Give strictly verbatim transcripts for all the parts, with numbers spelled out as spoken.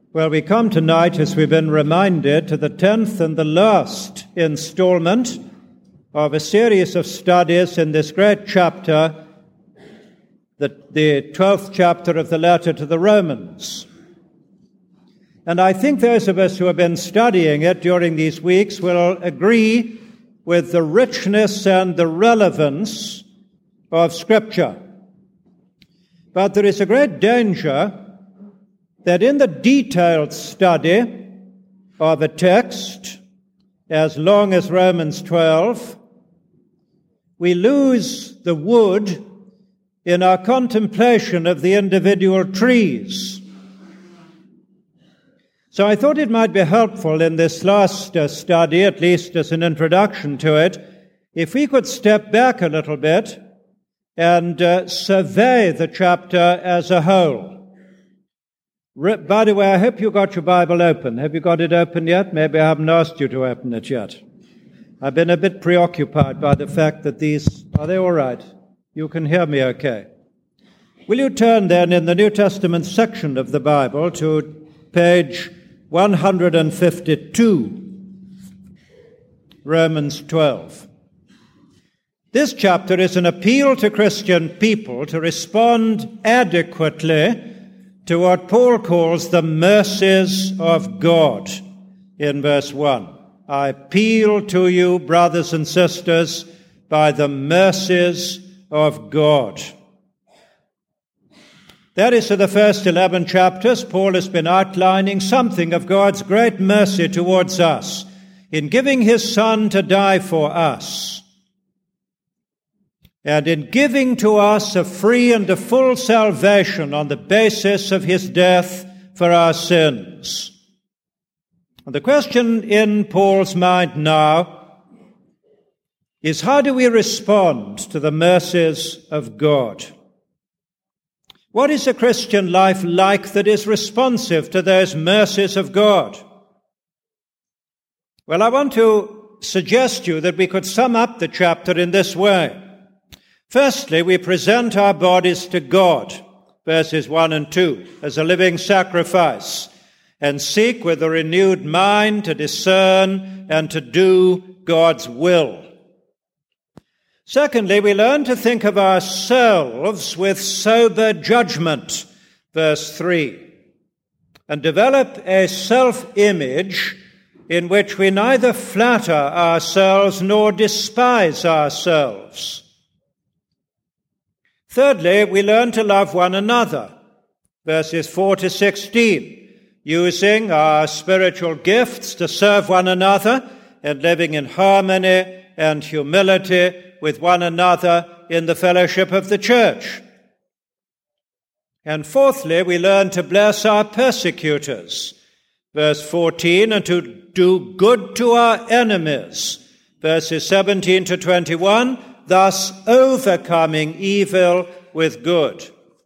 Well, we come tonight, as we've been reminded, to the tenth and the last installment of a series of studies in this great chapter, the, the twelfth chapter of the letter to the Romans. And I think those of us who have been studying it during these weeks will agree with the richness and the relevance of Scripture. But there is a great danger that in the detailed study of a text as long as Romans twelve, we lose the wood in our contemplation of the individual trees. So I thought it might be helpful in this last uh, study, at least as an introduction to it, if we could step back a little bit and uh, survey the chapter as a whole. By the way, I hope you got your Bible open. Have you got it open yet? Maybe I haven't asked you to open it yet. I've been a bit preoccupied by the fact that these... Are they all right? You can hear me okay. Will you turn then in the New Testament section of the Bible to page one hundred fifty-two, Romans twelve. This chapter is an appeal to Christian people to respond adequately to what Paul calls the mercies of God in verse one. I appeal to you, brothers and sisters, by the mercies of God. That is, for the first eleven chapters, Paul has been outlining something of God's great mercy towards us in giving his Son to die for us, and in giving to us a free and a full salvation on the basis of his death for our sins. And the question in Paul's mind now is, how do we respond to the mercies of God? What is a Christian life like that is responsive to those mercies of God? Well, I want to suggest to you that we could sum up the chapter in this way. Firstly, we present our bodies to God, verses one and two, as a living sacrifice, and seek with a renewed mind to discern and to do God's will. Secondly, we learn to think of ourselves with sober judgment, verse three, and develop a self-image in which we neither flatter ourselves nor despise ourselves. Thirdly, we learn to love one another, verses four to sixteen, using our spiritual gifts to serve one another and living in harmony and humility with one another in the fellowship of the church. And fourthly, we learn to bless our persecutors, verse fourteen, and to do good to our enemies, verses seventeen to twenty-one, thus overcoming evil with good.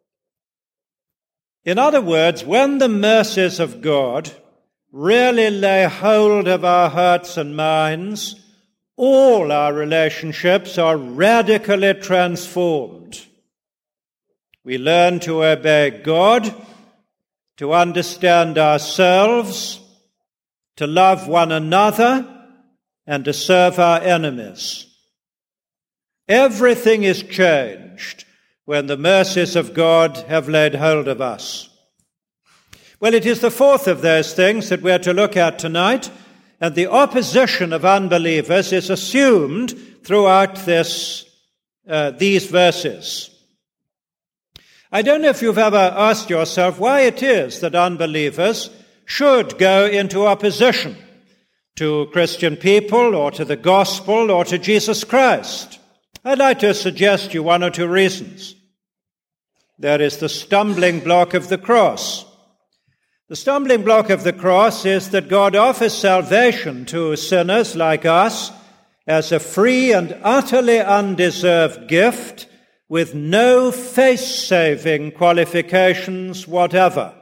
In other words, when the mercies of God really lay hold of our hearts and minds, all our relationships are radically transformed. We learn to obey God, to understand ourselves, to love one another, and to serve our enemies. Everything is changed when the mercies of God have laid hold of us. Well, it is the fourth of those things that we're to look at tonight, and the opposition of unbelievers is assumed throughout this, uh, these verses. I don't know if you've ever asked yourself why it is that unbelievers should go into opposition to Christian people or to the gospel or to Jesus Christ. I'd like to suggest you one or two reasons. There is the stumbling block of the cross. The stumbling block of the cross is that God offers salvation to sinners like us as a free and utterly undeserved gift with no face-saving qualifications whatever.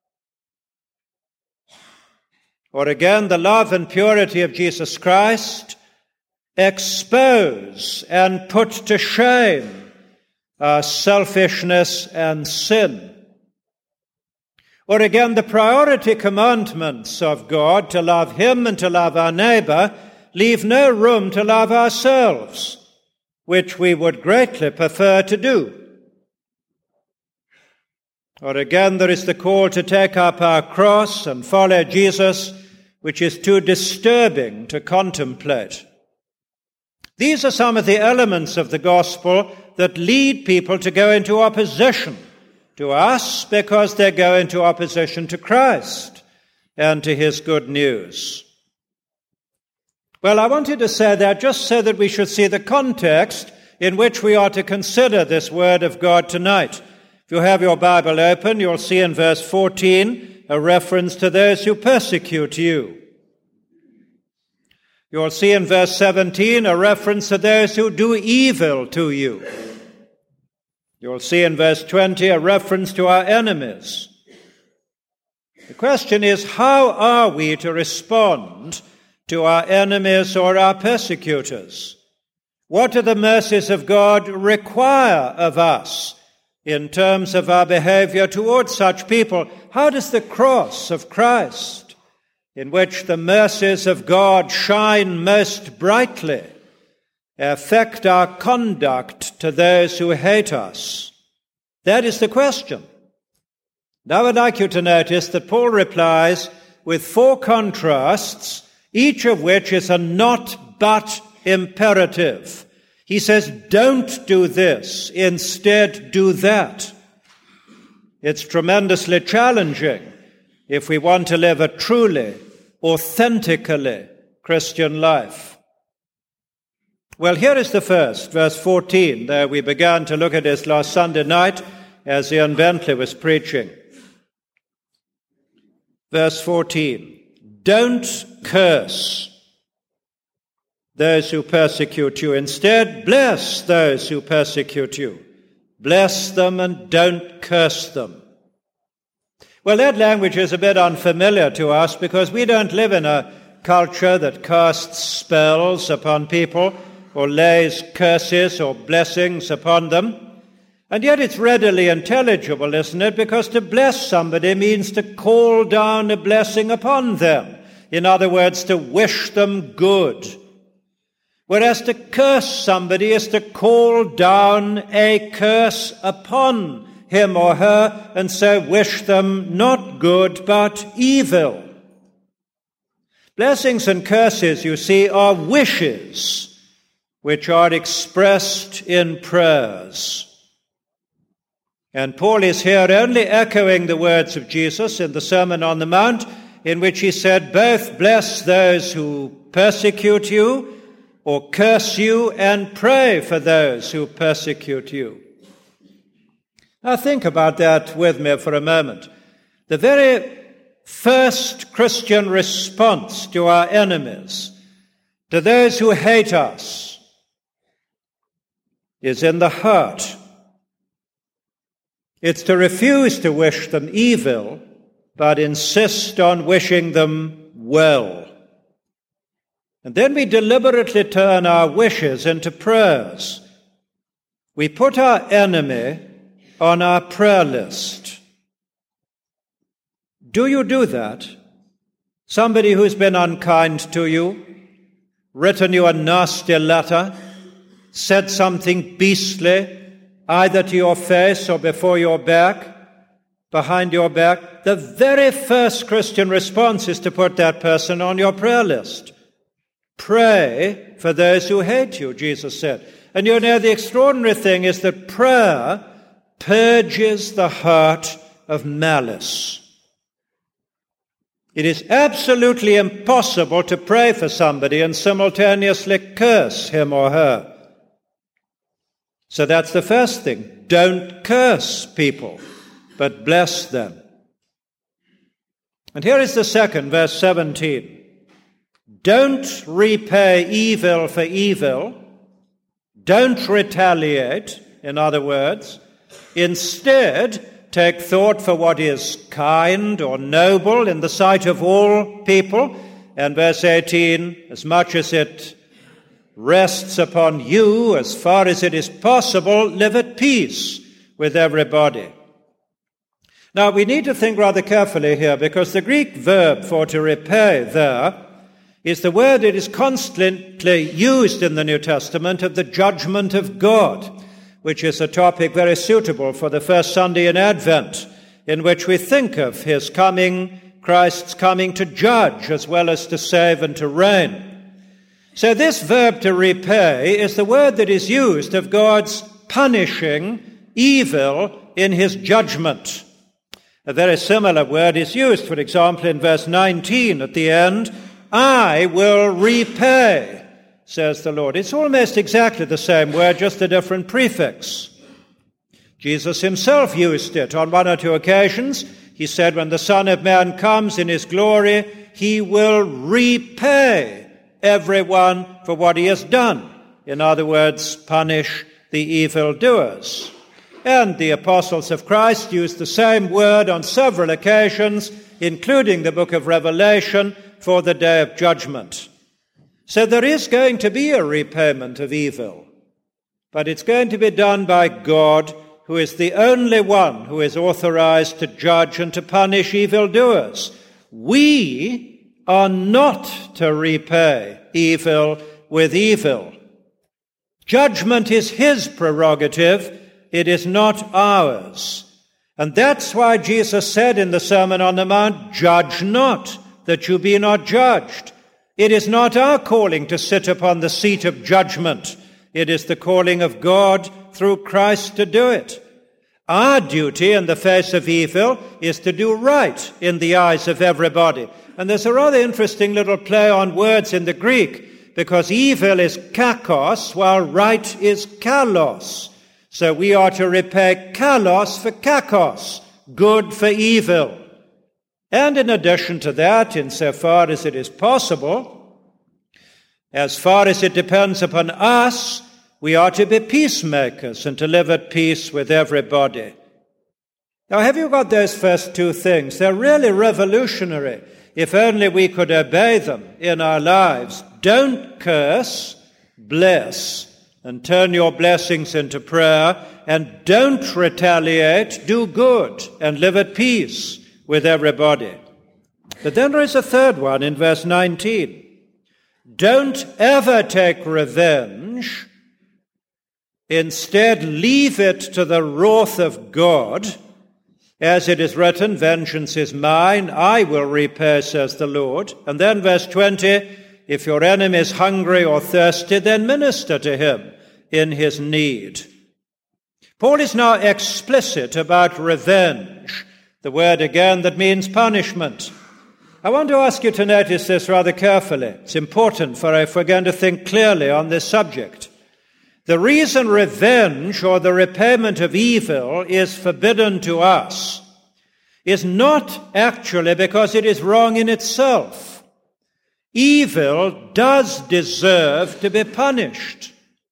Or again, the love and purity of Jesus Christ expose and put to shame our selfishness and sin. Or again, the priority commandments of God to love Him and to love our neighbor leave no room to love ourselves, which we would greatly prefer to do. Or again, there is the call to take up our cross and follow Jesus, which is too disturbing to contemplate. These are some of the elements of the gospel that lead people to go into opposition to us because they go into opposition to Christ and to His good news. Well, I wanted to say that just so that we should see the context in which we are to consider this word of God tonight. If you have your Bible open, you'll see in verse fourteen a reference to those who persecute you. You'll see in verse seventeen a reference to those who do evil to you. You'll see in verse twenty a reference to our enemies. The question is, how are we to respond to our enemies or our persecutors? What do the mercies of God require of us in terms of our behavior towards such people? How does the cross of Christ, in which the mercies of God shine most brightly, affect our conduct to those who hate us? That is the question. Now I'd like you to notice that Paul replies with four contrasts, each of which is a not but imperative. He says, don't do this, instead do that. It's tremendously challenging if we want to live a truly, authentically Christian life. Well, here is the first, verse fourteen. There we began to look at this last Sunday night as Ian Bentley was preaching. Verse fourteen, don't curse those who persecute you. Instead, bless those who persecute you. Bless them and don't curse them. Well, that language is a bit unfamiliar to us because we don't live in a culture that casts spells upon people or lays curses or blessings upon them. And yet it's readily intelligible, isn't it? Because to bless somebody means to call down a blessing upon them. In other words, to wish them good. Whereas to curse somebody is to call down a curse upon him or her and so wish them not good but evil. Blessings and curses, you see, are wishes which are expressed in prayers. And Paul is here only echoing the words of Jesus in the Sermon on the Mount, in which he said, both bless those who persecute you or curse you, and pray for those who persecute you. Now think about that with me for a moment. The very first Christian response to our enemies, to those who hate us, is in the heart. It's to refuse to wish them evil, but insist on wishing them well. And then we deliberately turn our wishes into prayers. We put our enemy on our prayer list. Do you do that? Somebody who's been unkind to you, written you a nasty letter, said something beastly, either to your face or before your back, behind your back. The very first Christian response is to put that person on your prayer list. Pray for those who hate you, Jesus said. And you know, the extraordinary thing is that prayer purges the heart of malice. It is absolutely impossible to pray for somebody and simultaneously curse him or her. So that's the first thing. Don't curse people, but bless them. And here is the second, verse seventeen. Don't repay evil for evil. Don't retaliate, in other words. Instead, take thought for what is kind or noble in the sight of all people. And verse eighteen, as much as it rests upon you, as far as it is possible, live at peace with everybody. Now, we need to think rather carefully here, because the Greek verb for to repay there is the word that is constantly used in the New Testament of the judgment of God, which is a topic very suitable for the first Sunday in Advent, in which we think of his coming, Christ's coming to judge as well as to save and to reign. So this verb to repay is the word that is used of God's punishing evil in his judgment. A very similar word is used, for example, in verse nineteen at the end. I will repay, says the Lord. It's almost exactly the same word, just a different prefix. Jesus himself used it on one or two occasions. He said, when the Son of Man comes in his glory, he will repay everyone for what he has done. In other words, punish the evildoers. And the apostles of Christ used the same word on several occasions, including the book of Revelation, for the day of judgment. So there is going to be a repayment of evil, but it's going to be done by God, who is the only one who is authorized to judge and to punish evildoers. We are not to repay evil with evil. Judgment is his prerogative. It is not ours. And that's why Jesus said in the Sermon on the Mount, judge not, that you be not judged. It is not our calling to sit upon the seat of judgment. It is the calling of God through Christ to do it. Our duty in the face of evil is to do right in the eyes of everybody. And there's a rather interesting little play on words in the Greek, because evil is kakos, while right is kalos. So we are to repay kalos for kakos, good for evil. And in addition to that, insofar as it is possible, as far as it depends upon us, we are to be peacemakers and to live at peace with everybody. Now, have you got those first two things? They're really revolutionary, if only we could obey them in our lives. Don't curse, bless, and turn your blessings into prayer, and don't retaliate, do good, and live at peace with everybody. But then there is a third one in verse nineteen. Don't ever take revenge. Instead, leave it to the wrath of God. As it is written, vengeance is mine, I will repay, says the Lord. And then verse twenty, if your enemy is hungry or thirsty, then minister to him in his need. Paul is now explicit about revenge, the word again that means punishment. I want to ask you to notice this rather carefully. It's important for if we're going to think clearly on this subject. The reason revenge or the repayment of evil is forbidden to us is not actually because it is wrong in itself. Evil does deserve to be punished.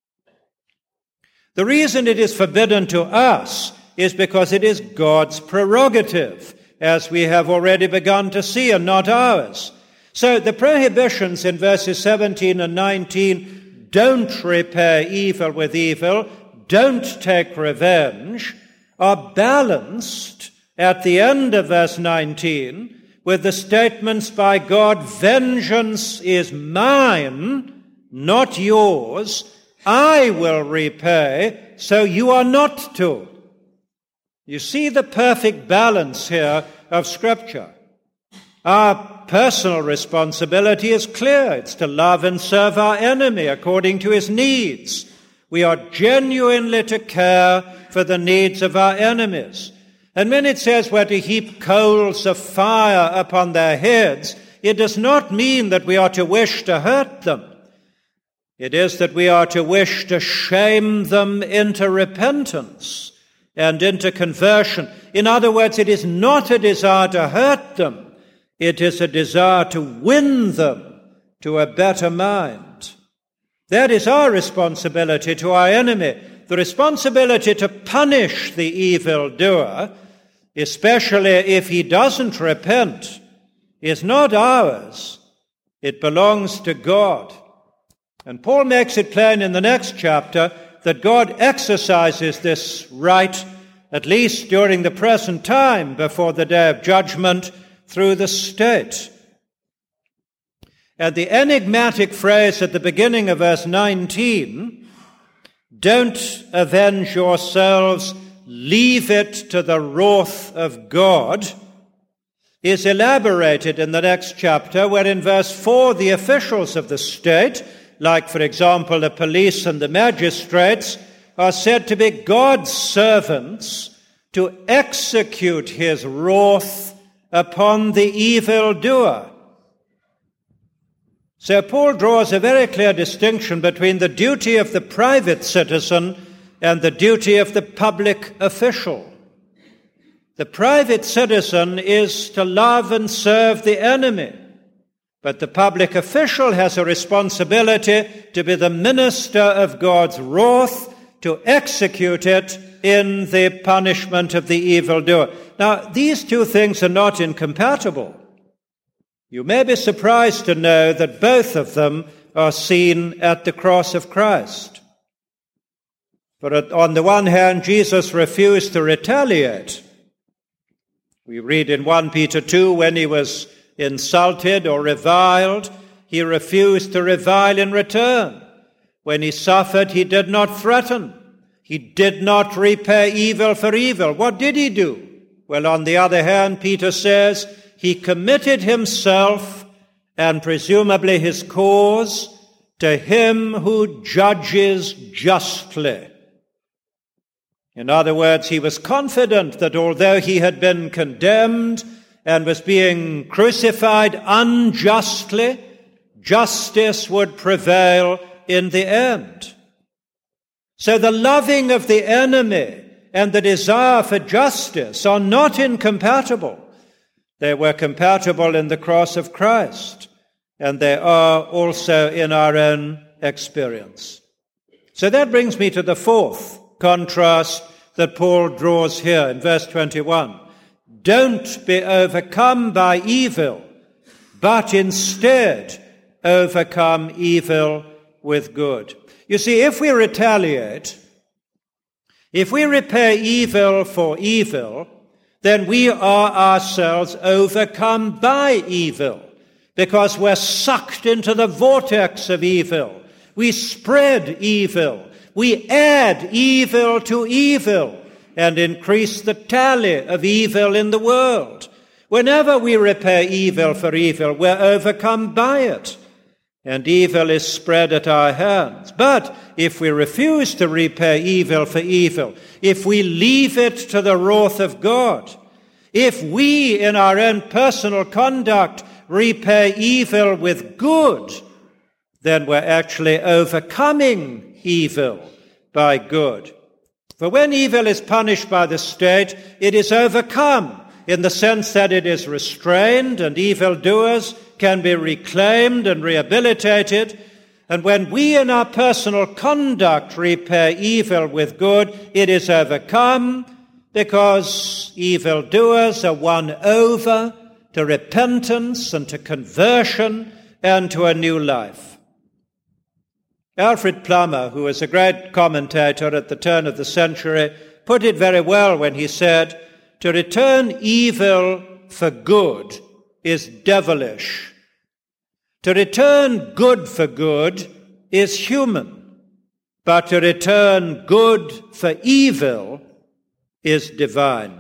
The reason it is forbidden to us is because it is God's prerogative, as we have already begun to see, and not ours. So the prohibitions in verses seventeen and nineteen, don't repay evil with evil, don't take revenge, are balanced at the end of verse nineteen with the statements by God, vengeance is mine, not yours, I will repay, so you are not to. You see the perfect balance here of Scripture. Our personal responsibility is clear. It's to love and serve our enemy according to his needs. We are genuinely to care for the needs of our enemies. And when it says we're to heap coals of fire upon their heads, it does not mean that we are to wish to hurt them. It is that we are to wish to shame them into repentance and into conversion. In other words, it is not a desire to hurt them. It is a desire to win them to a better mind. That is our responsibility to our enemy. The responsibility to punish the evildoer, especially if he doesn't repent, is not ours. It belongs to God. And Paul makes it plain in the next chapter that God exercises this right at least during the present time before the day of judgment through the state. And the enigmatic phrase at the beginning of verse nineteen, "Don't avenge yourselves, leave it to the wrath of God," is elaborated in the next chapter, where in verse four the officials of the state, like for example the police and the magistrates, are said to be God's servants to execute his wrath upon the evildoer. So Paul draws a very clear distinction between the duty of the private citizen and the duty of the public official. The private citizen is to love and serve the enemy, but the public official has a responsibility to be the minister of God's wrath, to execute it in the punishment of the evildoer. Now, these two things are not incompatible. You may be surprised to know that both of them are seen at the cross of Christ. But on the one hand, Jesus refused to retaliate. We read in First Peter two, when he was insulted or reviled, he refused to revile in return. When he suffered, he did not threaten. He did not repay evil for evil. What did he do? Well, on the other hand, Peter says, he committed himself and presumably his cause to him who judges justly. In other words, he was confident that although he had been condemned and was being crucified unjustly, justice would prevail in the end. So the loving of the enemy and the desire for justice are not incompatible. They were compatible in the cross of Christ, and they are also in our own experience. So that brings me to the fourth contrast that Paul draws here in verse twenty-one. Don't be overcome by evil, but instead overcome evil with good. You see, if we retaliate, if we repay evil for evil, then we are ourselves overcome by evil, because we're sucked into the vortex of evil. We spread evil. We add evil to evil and increase the tally of evil in the world. Whenever we repay evil for evil, we're overcome by it, and evil is spread at our hands. But if we refuse to repay evil for evil, if we leave it to the wrath of God, if we in our own personal conduct repay evil with good, then we're actually overcoming evil by good. For when evil is punished by the state, it is overcome in the sense that it is restrained and evildoers can be reclaimed and rehabilitated. And when we in our personal conduct repay evil with good, it is overcome because evildoers are won over to repentance and to conversion and to a new life. Alfred Plummer, who was a great commentator at the turn of the century, put it very well when he said, "To return evil for good is devilish. To return good for good is human, but to return good for evil is divine."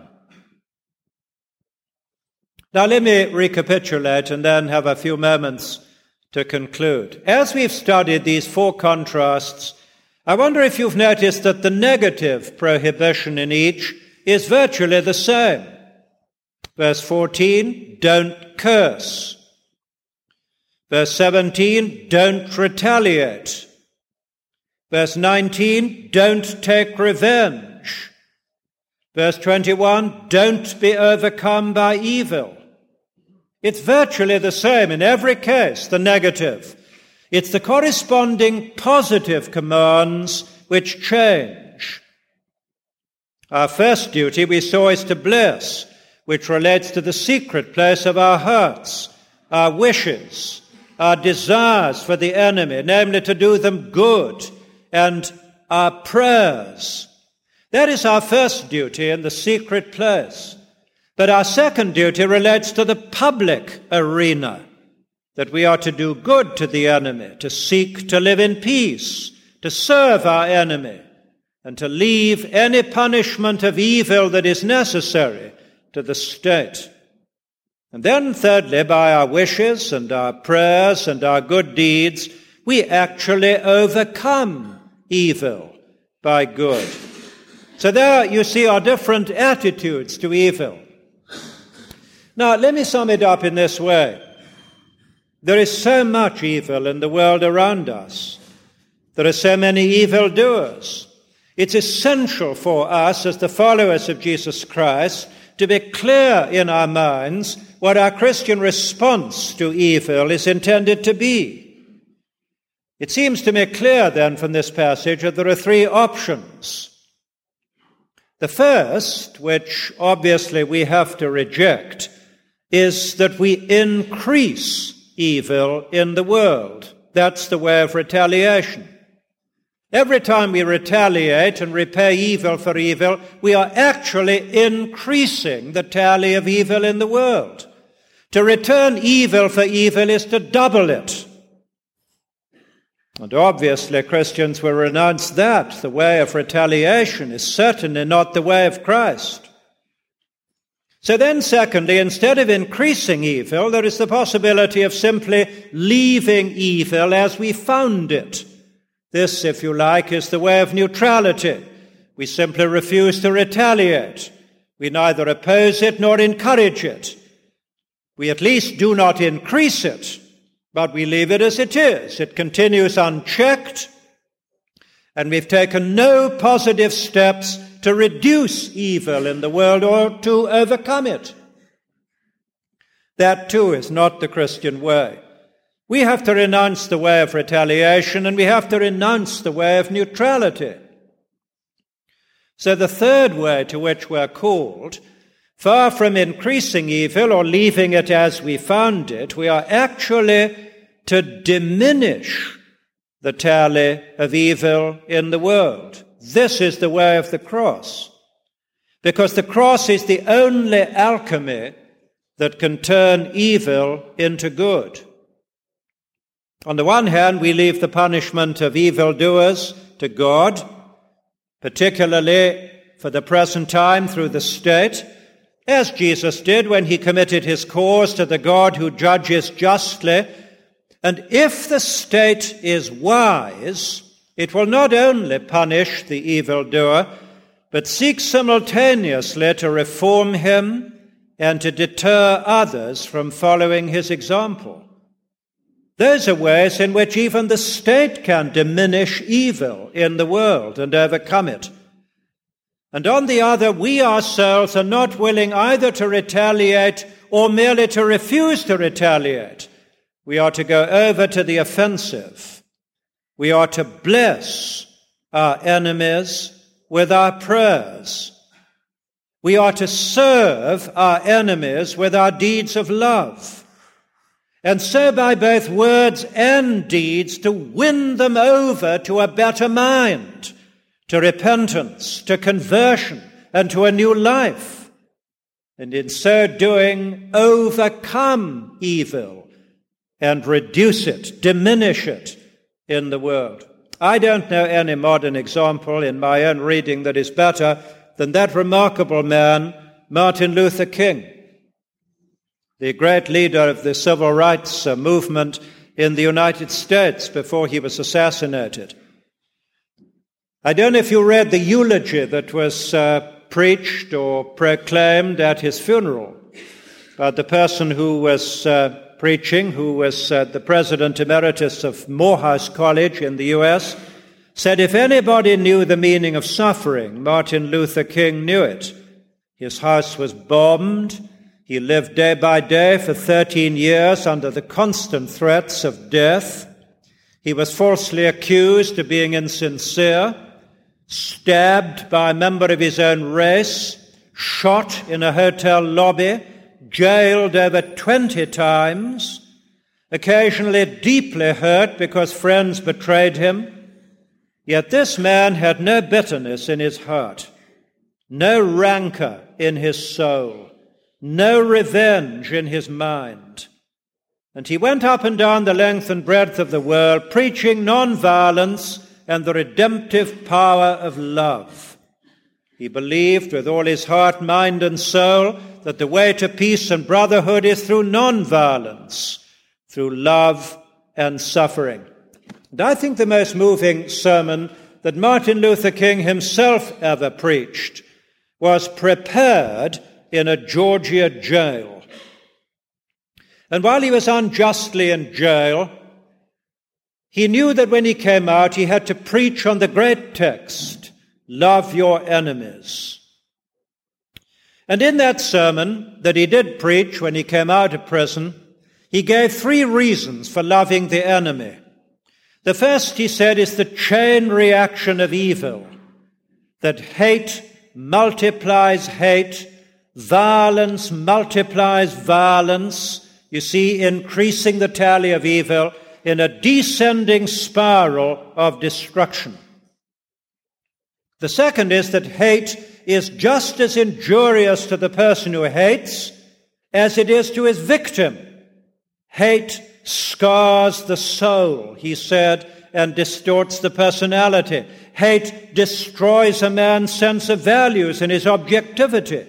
Now let me recapitulate and then have a few moments to conclude. As we've studied these four contrasts, I wonder if you've noticed that the negative prohibition in each is virtually the same. Verse fourteen, don't curse. Verse seventeen, don't retaliate. Verse nineteen, don't take revenge. Verse twenty-one, don't be overcome by evil. It's virtually the same in every case, the negative. It's the corresponding positive commands which change. Our first duty, we saw, is to bless, which relates to the secret place of our hearts, our wishes, our desires for the enemy, namely to do them good, and our prayers. That is our first duty in the secret place. But our second duty relates to the public arena, that we are to do good to the enemy, to seek to live in peace, to serve our enemy, and to leave any punishment of evil that is necessary to the state. And then, thirdly, by our wishes and our prayers and our good deeds, we actually overcome evil by good. So there, you see, are different attitudes to evil. Now, let me sum it up in this way. There is so much evil in the world around us. There are so many evildoers. It's essential for us as the followers of Jesus Christ to be clear in our minds what our Christian response to evil is intended to be. It seems to me clear then from this passage that there are three options. The first, which obviously we have to reject, is that we increase evil in the world. That's the way of retaliation. Every time we retaliate and repay evil for evil, we are actually increasing the tally of evil in the world. To return evil for evil is to double it. And obviously Christians will renounce that. The way of retaliation is certainly not the way of Christ. So then, secondly, instead of increasing evil, there is the possibility of simply leaving evil as we found it. This, if you like, is the way of neutrality. We simply refuse to retaliate. We neither oppose it nor encourage it. We at least do not increase it, but we leave it as it is. It continues unchecked, and we've taken no positive steps to reduce evil in the world or to overcome it. That, too, is not the Christian way. We have to renounce the way of retaliation, and we have to renounce the way of neutrality. So the third way to which we're called, far from increasing evil or leaving it as we found it, we are actually to diminish the tally of evil in the world. This is the way of the cross, because the cross is the only alchemy that can turn evil into good. On the one hand, we leave the punishment of evildoers to God, particularly for the present time through the state, as Jesus did when he committed his cause to the God who judges justly. And if the state is wise, it will not only punish the evildoer, but seek simultaneously to reform him and to deter others from following his example. Those are ways in which even the state can diminish evil in the world and overcome it. And on the other, we ourselves are not willing either to retaliate or merely to refuse to retaliate. We are to go over to the offensive. We are to bless our enemies with our prayers. We are to serve our enemies with our deeds of love. And so by both words and deeds to win them over to a better mind, to repentance, to conversion, and to a new life. And in so doing, overcome evil and reduce it, diminish it in the world. I don't know any modern example in my own reading that is better than that remarkable man, Martin Luther King, the great leader of the civil rights uh, movement in the United States before he was assassinated. I don't know if you read the eulogy that was uh, preached or proclaimed at his funeral, but the person who was uh, preaching, who was uh, the president emeritus of Morehouse College in the U S, said if anybody knew the meaning of suffering, Martin Luther King knew it. His house was bombed. He lived day by day for thirteen years under the constant threats of death. He was falsely accused of being insincere, stabbed by a member of his own race, shot in a hotel lobby, jailed over twenty times, occasionally deeply hurt because friends betrayed him. Yet this man had no bitterness in his heart. no rancor in his soul, no revenge in his mind. And he went up and down the length and breadth of the world, preaching non-violence and the redemptive power of love. He believed with all his heart, mind, and soul that the way to peace and brotherhood is through non-violence, through love and suffering. And I think the most moving sermon that Martin Luther King himself ever preached was prepared in a Georgia jail. And while he was unjustly in jail, he knew that when he came out, he had to preach on the great text, love your enemies. And in that sermon that he did preach when he came out of prison, he gave three reasons for loving the enemy. The first, he said, is the chain reaction of evil, that hate multiplies hate, violence multiplies violence, you see, increasing the tally of evil in a descending spiral of destruction. The second is that hate is just as injurious to the person who hates as it is to his victim. Hate scars the soul, he said, and distorts the personality. Hate destroys a man's sense of values and his objectivity.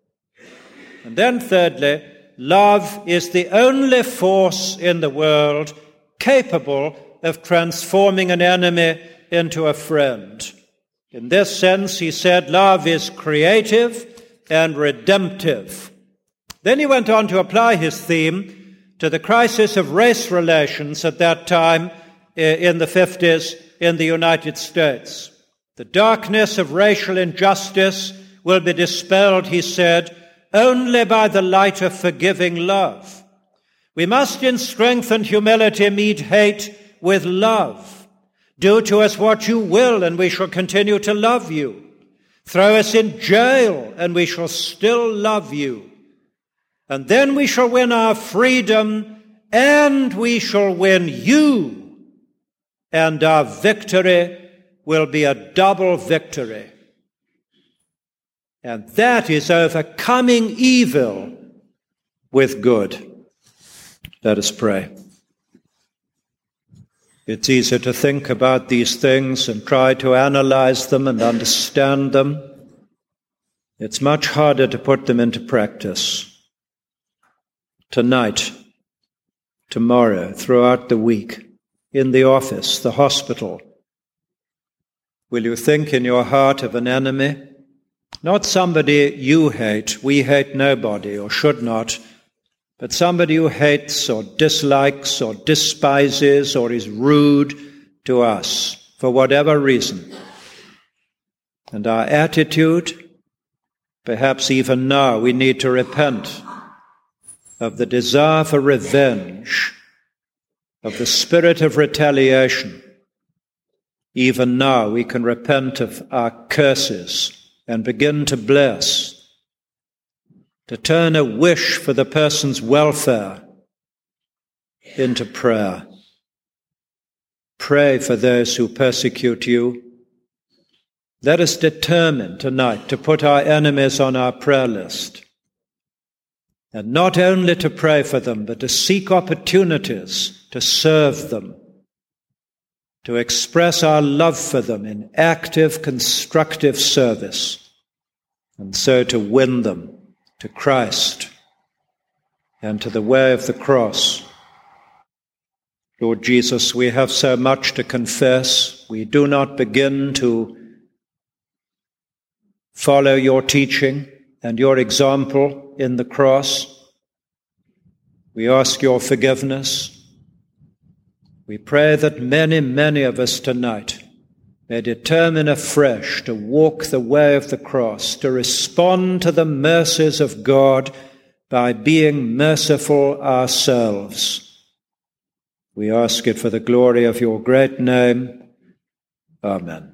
And then thirdly, love is the only force in the world capable of transforming an enemy into a friend. In this sense, he said, love is creative and redemptive. Then he went on to apply his theme to the crisis of race relations at that time in the fifties in the United States. The darkness of racial injustice will be dispelled, he said, only by the light of forgiving love. We must in strength and humility meet hate with love. Do to us what you will, and we shall continue to love you. Throw us in jail, and we shall still love you. And then we shall win our freedom, and we shall win you. And our victory will be a double victory. And that is overcoming evil with good. Let us pray. It's easy to think about these things and try to analyze them and understand them. It's much harder to put them into practice. Tonight, tomorrow, throughout the week, in the office, the hospital, will you think in your heart of an enemy? Not somebody you hate. We hate nobody, or should not. But somebody who hates or dislikes or despises or is rude to us for whatever reason. And our attitude, perhaps even now, we need to repent of the desire for revenge, of the spirit of retaliation. Even now we can repent of our curses and begin to bless, to turn a wish for the person's welfare into prayer. Pray for those who persecute you. Let us determine tonight to put our enemies on our prayer list, and not only to pray for them, but to seek opportunities to serve them, to express our love for them in active, constructive service, and so to win them to Christ and to the way of the cross. Lord Jesus, we have so much to confess. We do not begin to follow your teaching and your example in the cross. We ask your forgiveness. We pray that many, many of us tonight may determine afresh to walk the way of the cross, to respond to the mercies of God by being merciful ourselves. We ask it for the glory of your great name. Amen.